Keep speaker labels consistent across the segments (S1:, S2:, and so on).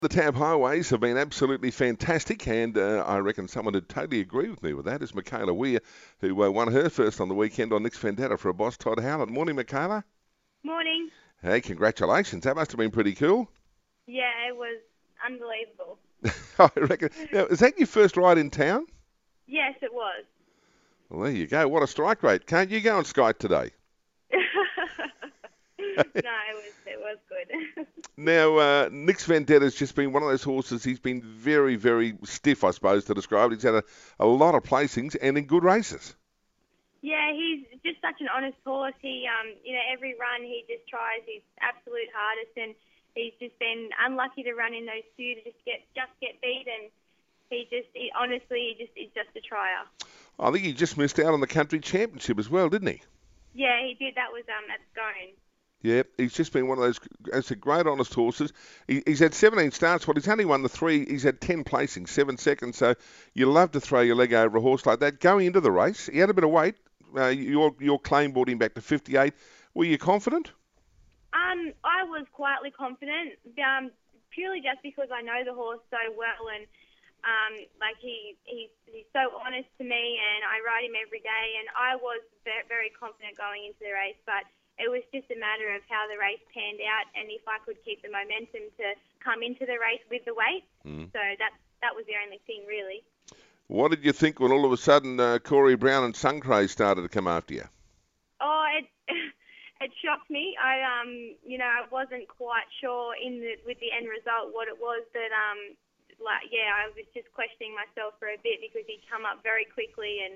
S1: The Tab Highways have been absolutely fantastic, and I reckon someone would totally agree with me with that is Michaela Weir, who won her first on the weekend on Nick's Vendetta for a boss, Todd Howlett. Morning, Michaela.
S2: Morning.
S1: Hey, congratulations. That must have been pretty cool.
S2: Yeah, it was unbelievable.
S1: I reckon. Now, is that your first ride in town?
S2: Yes, it was.
S1: Well, there you go. What a strike rate. Can't you go on Skype today?
S2: No, it was good.
S1: Now, Nick's Vendetta's just been one of those horses. He's been very, very stiff, I suppose, to describe it. He's had a lot of placings and in good races.
S2: Yeah, he's just such an honest horse. He, every run he just tries his absolute hardest, and he's just been unlucky to run in those two to just get beat, and honestly, is just a trier.
S1: I think he just missed out on the country championship as well, didn't he?
S2: Yeah, he did. That was at Scone.
S1: Yeah, he's just been one of those, as a great honest horses. He's had 17 starts, but he's only won the three. He's had 10 placings, 7 seconds. So you love to throw your leg over a horse like that. Going into the race, he had a bit of weight. Your claim brought him back to 58. Were you confident?
S2: I was quietly confident, purely just because I know the horse so well, and he's so honest to me, and I ride him every day, and I was very, very confident going into the race, but it was just a matter of how the race panned out and if I could keep the momentum to come into the race with the weight. So that was the only thing, really.
S1: What did you think when all of a sudden Corey Brown and Suncray started to come after you?
S2: Oh, it shocked me. I wasn't quite sure with the end result what it was that I was just questioning myself for a bit because he'd come up very quickly and.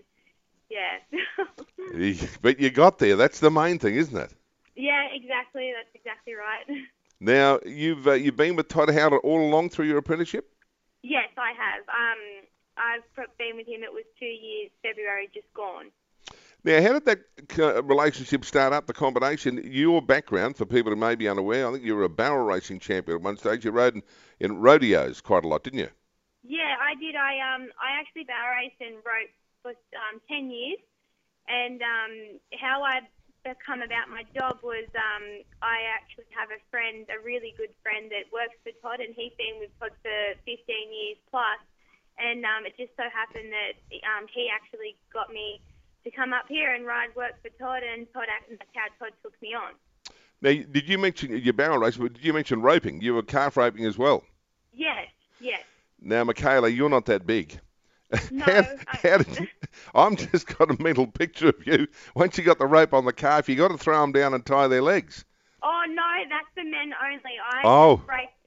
S2: Yeah.
S1: But you got there. That's the main thing, isn't it?
S2: Yeah, exactly. That's exactly right.
S1: Now, you've been with Todd Howlett all along through your apprenticeship?
S2: Yes, I have. I've been with him. It was 2 years, February just gone.
S1: Now, how did that relationship start up, the combination? Your background, for people who may be unaware, I think you were a barrel racing champion at one stage. You rode in rodeos quite a lot, didn't you?
S2: Yeah, I did. I actually barrel raced and rode for 10 years, and how I become about my job was I actually have a friend, a really good friend that works for Todd, and he's been with Todd for 15 years plus, and it just so happened that he actually got me to come up here and ride work for Todd, and that's how Todd took me on.
S1: Now, did you mention your barrel race, but did you mention roping? You were calf roping as well?
S2: Yes.
S1: Now, Michaela, you're not that big.
S2: No.
S1: How did you, I'm just got a mental picture of you. Once you got the rope on the calf, you got to throw them down and tie their legs.
S2: Oh no, that's for men only.
S1: Oh.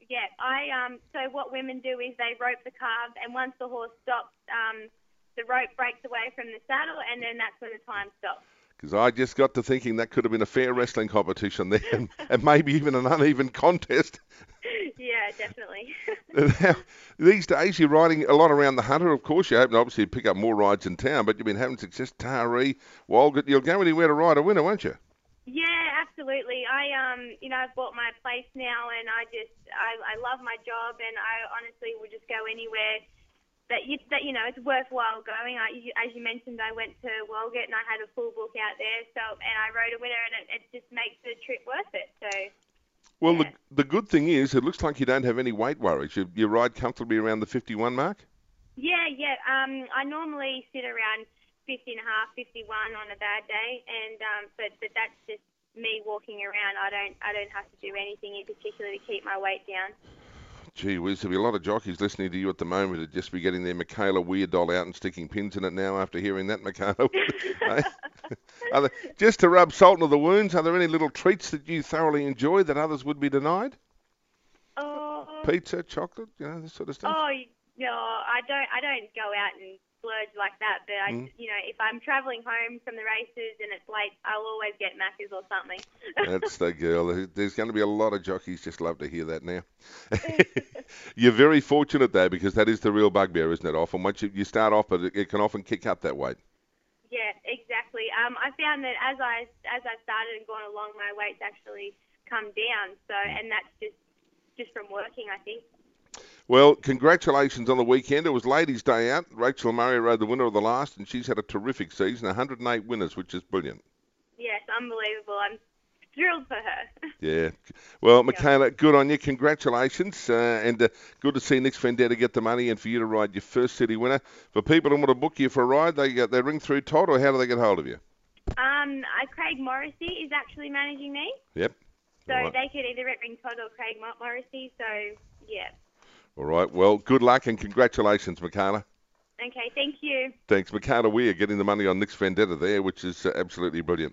S2: So what women do is they rope the calves, and once the horse stops, the rope breaks away from the saddle, and then that's when the time stops.
S1: Because I just got to thinking that could have been a fair wrestling competition there, and maybe even an uneven contest.
S2: Yeah, definitely.
S1: Now, these days, you're riding a lot around the Hunter, of course. You're hoping to obviously pick up more rides in town, but you've been having success, Taree, Walgett. You'll go anywhere to ride a winner, won't you?
S2: Yeah, absolutely. I've bought my place now, and I love my job, and I honestly would just go anywhere that it's worthwhile going. As you mentioned, I went to Walgett, and I had a full book out there, and I rode a winner, and it just makes the trip worth it. So.
S1: Well,
S2: Yeah.
S1: the good thing is it looks like you don't have any weight worries. You ride comfortably around the 51 mark?
S2: Yeah. I normally sit around 50 and a half, 51 on a bad day, and but that's just me walking around. I don't have to do anything in particular to keep my weight down.
S1: Gee whiz, there'll be a lot of jockeys listening to you at the moment who'd just be getting their Michaela Weir doll out and sticking pins in it now after hearing that, Michaela. Just to rub salt into the wounds, are there any little treats that you thoroughly enjoy that others would be denied?
S2: Oh.
S1: Pizza, chocolate, this sort of stuff?
S2: Oh no, I don't go out and splurge like that. But if I'm travelling home from the races and it's late, I'll always get Macca's or something.
S1: That's the girl. There's going to be a lot of jockeys just love to hear that now. You're very fortunate though, because that is the real bugbear, isn't it? Often once you start off, but it can often kick up that weight.
S2: Yeah, exactly. I found that as I started and gone along, my weight's actually come down. So, and that's just from working, I think.
S1: Well, congratulations on the weekend. It was Ladies' Day out. Rachel Murray rode the winner of the last, and she's had a terrific season, 108 winners, which is brilliant.
S2: Yes, unbelievable. I'm thrilled for her.
S1: Yeah. Well, Michaela, good on you. Congratulations. And good to see Nick's Vendetta get the money and for you to ride your first city winner. For people who want to book you for a ride, they ring through Todd, or how do they get hold of you?
S2: Craig Morrissey is actually managing me.
S1: Yep.
S2: So
S1: Right.
S2: they could either ring Todd or Craig Morrissey. So, yeah.
S1: All right. Well, good luck and congratulations, Michaela.
S2: Okay, thank you.
S1: Thanks. Michaela Weir getting the money on Nick's Vendetta there, which is absolutely brilliant.